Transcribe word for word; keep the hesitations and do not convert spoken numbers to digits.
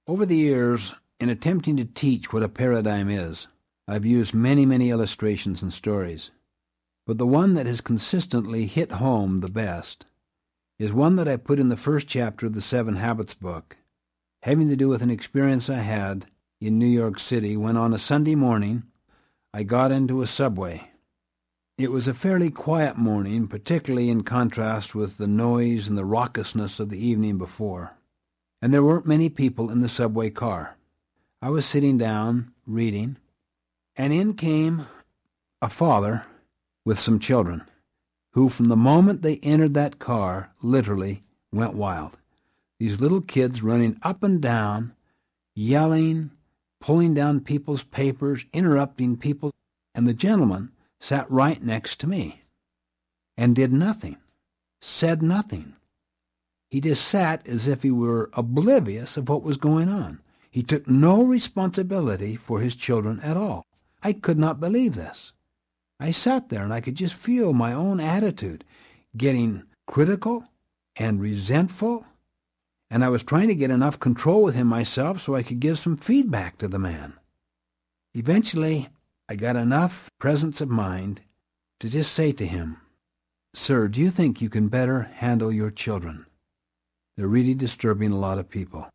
Over the years, in attempting to teach what a paradigm is, I've used many, many illustrations and stories. But the one that has consistently hit home the best is one that I put in the first chapter of the Seven Habits book, having to do with an experience I had in New York City when on a Sunday morning I got into a subway. It was a fairly quiet morning, particularly in contrast with the noise and the raucousness of the evening before. And there weren't many people in the subway car. I was sitting down, reading, and in came a father with some children, who from the moment they entered that car literally went wild. These little kids running up and down, yelling, pulling down people's papers, interrupting people, and the gentleman sat right next to me and did nothing, said nothing. He just sat as if he were oblivious of what was going on. He took no responsibility for his children at all. I could not believe this. I sat there and I could just feel my own attitude getting critical and resentful, and I was trying to get enough control with him myself so I could give some feedback to the man. Eventually, I got enough presence of mind to just say to him, "Sir, do you think you can better handle your children? They're really disturbing a lot of people."